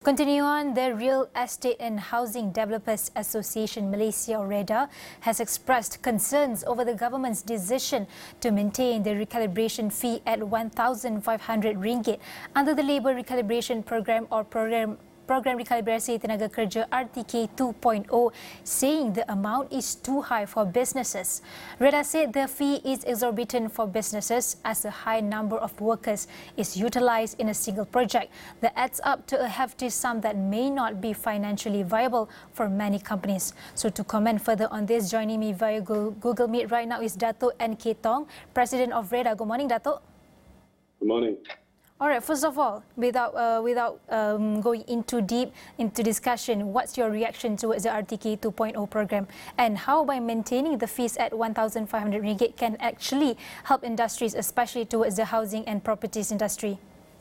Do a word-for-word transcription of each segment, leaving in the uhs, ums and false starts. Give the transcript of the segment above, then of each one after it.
Continue on, the Real Estate and Housing Developers Association Malaysia, REDA, has expressed concerns over the government's decision to maintain the recalibration fee at one thousand five hundred ringgit under the Labour Recalibration Program or Program Program Rekalibrasi Tenaga Kerja R T K two point oh, saying the amount is too high for businesses. REDA said the fee is exorbitant for businesses as a high number of workers is utilised in a single project that adds up to a hefty sum that may not be financially viable for many companies. So to comment further on this, joining me via Google Meet right now is Dato' N K Tong, President of REDA. Good morning, Dato'. Good morning. All right, first of all, without uh, without um, going into deep into discussion, what's your reaction towards the R T K two point oh program, and how by maintaining the fees at one thousand five hundred ringgit can actually help industries, especially towards the housing and properties industry?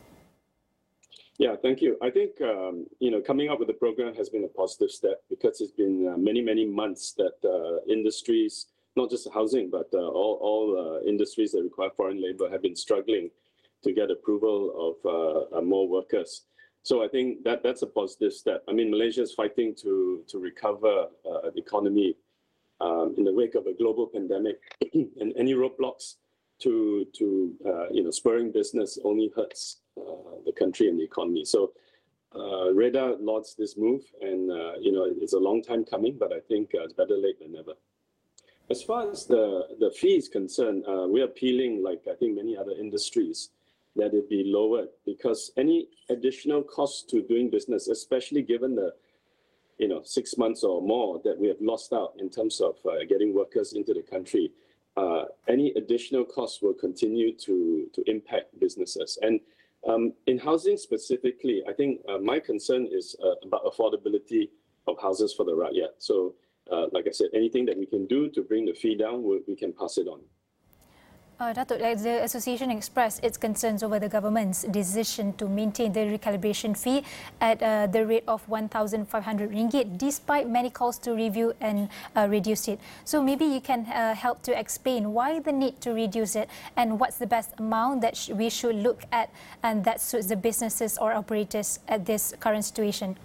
Yeah, thank you. I think um, you know coming up with the program has been a positive step because it's been uh, many many months that uh, industries, not just housing, but uh, all all uh, industries that require foreign labour have been struggling to get approval of uh, uh, more workers. So I think that that's a positive step. I mean, Malaysia is fighting to to recover uh, the economy um, in the wake of a global pandemic, and any roadblocks to to uh, you know spurring business only hurts uh, the country and the economy. So uh, REDA lauds this move, and uh, you know it's a long time coming, but I think uh, it's better late than never. As far as the the fee is concerned, uh, we're appealing, like I think many other industries, that it be lowered, because any additional cost to doing business, especially given the you know six months or more that we have lost out in terms of uh, getting workers into the country, uh, any additional costs will continue to to impact businesses. And um, in housing specifically, I think uh, my concern is uh, about affordability of houses for the rakyat. So uh, like I said, anything that we can do to bring the fee down, we, we can pass it on. Uh, Dato', the association expressed its concerns over the government's decision to maintain the recalibration fee at uh, the rate of one thousand five hundred ringgit, despite many calls to review and uh, reduce it. So maybe you can uh, help to explain why the need to reduce it and what's the best amount that sh we should look at and that suits the businesses or operators at this current situation.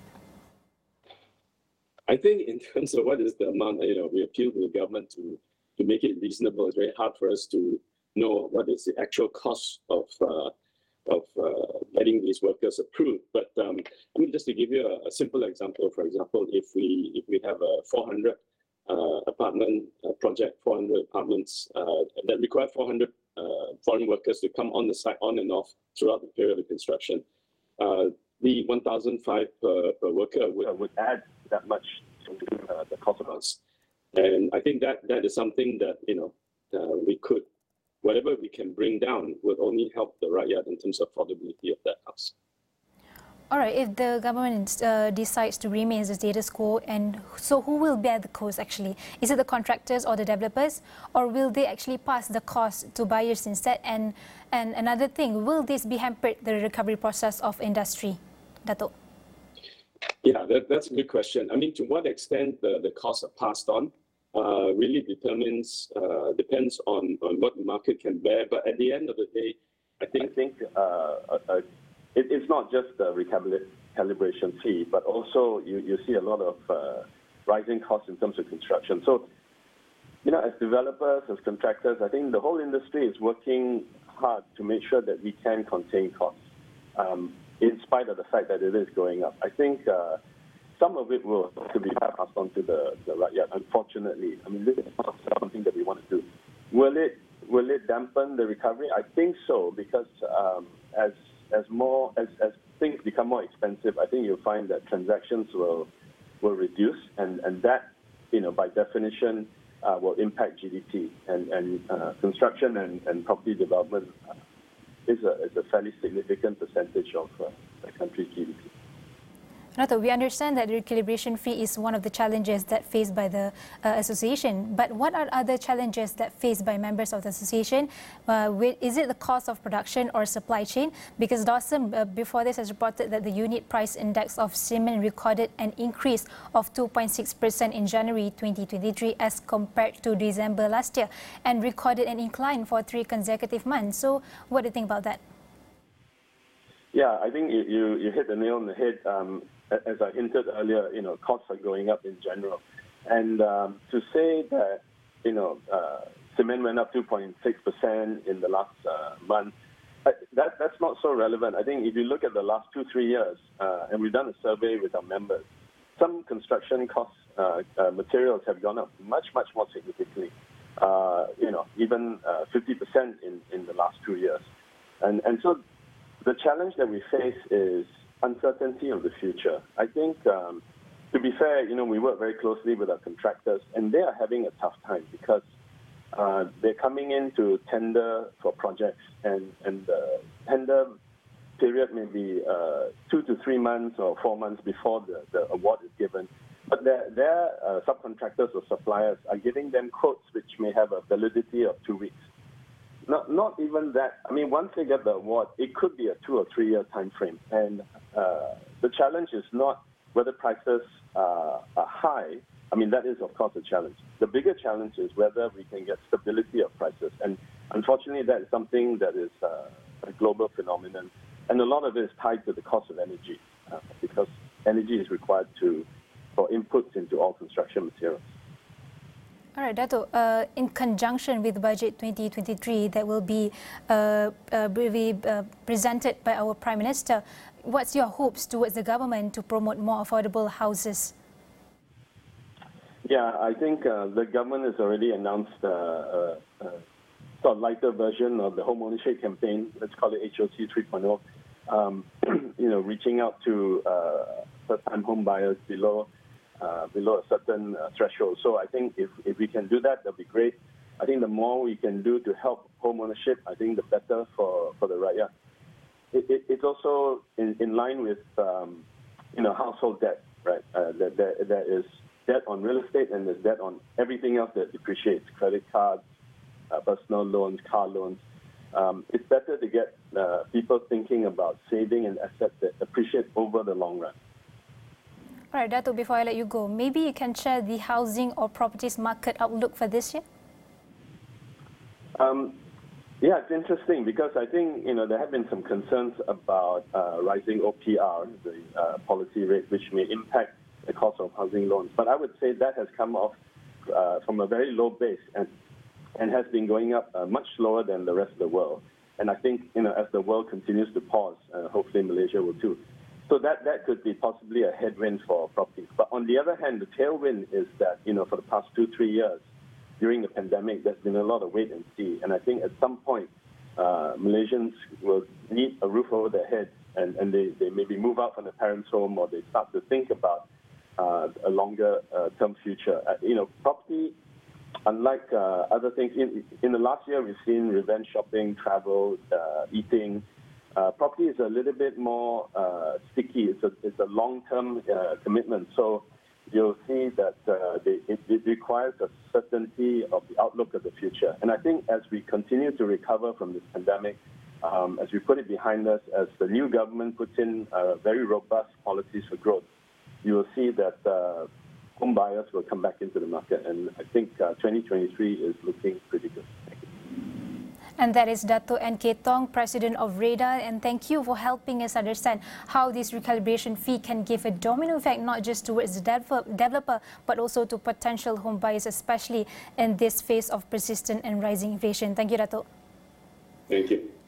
I think in terms of what is the amount, you know, we appeal to the government to, to make it reasonable. It's very hard for us to know what is the actual cost of uh, of uh, getting these workers approved. But um, I mean, just to give you a, a simple example, for example, if we if we have a four hundred uh, apartment uh, project, four hundred apartments uh, that require four hundred uh, foreign workers to come on the site on and off throughout the period of construction, uh, the one thousand five per, per worker would, would add that much to uh, the cost of us. And I think that that is something that you know uh, we could. Whatever we can bring down would only help the rakyat in terms of affordability of that house. All right, if the government uh, decides to remain as the status quo, and so who will bear the cost actually? Is it the contractors or the developers, or will they actually pass the cost to buyers instead? And and another thing, will this be hampered the recovery process of industry, Dato'? Yeah, that, that's a good question. I mean, to what extent the, the costs are passed on Uh, really determines uh, depends on, on what the market can bear. But at the end of the day, I think, I think uh, uh, it, it's not just the recalibration fee, but also you, you see a lot of uh, rising costs in terms of construction. So, you know, as developers, as contractors, I think the whole industry is working hard to make sure that we can contain costs, um, in spite of the fact that it is going up. I think uh, some of it will have to be passed on to the, the rakyat, unfortunately. I mean, this is not something that we want to do. Will it will it dampen the recovery? I think so, because um, as as more as, as things become more expensive, I think you'll find that transactions will will reduce, and, and that, you know, by definition, uh, will impact G D P, and and uh, construction and, and property development is a is a fairly significant percentage of uh, the country's G D P. Dato', we understand that the recalibration fee is one of the challenges that faced by the uh, association. But what are other challenges that faced by members of the association? Uh, with, is it the cost of production or supply chain? Because Dawson, uh, before this, has reported that the unit price index of cement recorded an increase of two point six percent in January twenty twenty-three as compared to December last year, and recorded an incline for three consecutive months. So what do you think about that? Yeah, I think you, you, you hit the nail on the head. Um, as I hinted earlier, you know, costs are going up in general. And um, to say that, you know, uh, cement went up two point six percent in the last uh, month, uh, that, that's not so relevant. I think if you look at the last two, three years, uh, and we've done a survey with our members, some construction costs, uh, uh, materials have gone up much, much more significantly, uh, you know, even uh, fifty percent in, in the last two years. And, and so the challenge that we face is uncertainty of the future. I think, um, to be fair, you know, we work very closely with our contractors, and they are having a tough time because uh, they're coming in to tender for projects, and, and the tender period may be uh, two to three months or four months before the, the award is given. But their, their uh, subcontractors or suppliers are giving them quotes which may have a validity of two weeks. Not, not even that. I mean, once they get the award, it could be a two or three year time frame. And uh, the challenge is not whether prices uh, are high. I mean, that is, of course, a challenge. The bigger challenge is whether we can get stability of prices. And unfortunately, that is something that is uh, a global phenomenon. And a lot of it is tied to the cost of energy, uh, because energy is required to for inputs into all construction materials. All right, Dato', uh, in conjunction with Budget twenty twenty-three that will be uh, uh, be, uh, presented by our Prime Minister, what's your hopes towards the government to promote more affordable houses? Yeah, I think uh, the government has already announced uh, a, a sort of lighter version of the home ownership campaign. Let's call it H O C three point oh. Um, you know, reaching out to uh, first-time home buyers below uh, below a certain uh, threshold. So I think if, if we can do that, that'll be great. I think the more we can do to help home ownership, I think the better for, for the rakyat. It, it, it's also in, in line with um, you know, household debt, right? Uh, there, there, there is debt on real estate and there's debt on everything else that depreciates: credit cards, uh, personal loans, car loans. Um, it's better to get uh, people thinking about saving and assets that appreciate over the long run. All right, Dato', before I let you go, maybe you can share the housing or properties market outlook for this year? Um, yeah, it's interesting because I think, you know, there have been some concerns about uh, rising O P R, the uh, policy rate, which may impact the cost of housing loans. But I would say that has come off uh, from a very low base and and has been going up uh, much slower than the rest of the world. And I think, you know, as the world continues to pause, uh, hopefully Malaysia will too. So that, that could be possibly a headwind for properties. But on the other hand, the tailwind is that, you know, for the past two, three years, during the pandemic, there's been a lot of wait and see. And I think at some point, uh, Malaysians will need a roof over their heads, and, and they, they maybe move out from the parents' home, or they start to think about uh, a longer uh, term future. Uh, you know, property, unlike uh, other things, in, in the last year, we've seen revenge shopping, travel, uh, eating. Uh, property is a little bit more uh, sticky. It's a, it's a long-term uh, commitment. So you'll see that uh, they, it, it requires a certainty of the outlook of the future. And I think as we continue to recover from this pandemic, um, as we put it behind us, as the new government puts in uh, very robust policies for growth, you will see that uh, home buyers will come back into the market. And I think uh, twenty twenty-three is looking pretty good. And that is Dato' N K Tong, President of REDA. And thank you for helping us understand how this recalibration fee can give a domino effect, not just towards the developer, but also to potential home buyers, especially in this phase of persistent and rising inflation. Thank you, Dato'. Thank you.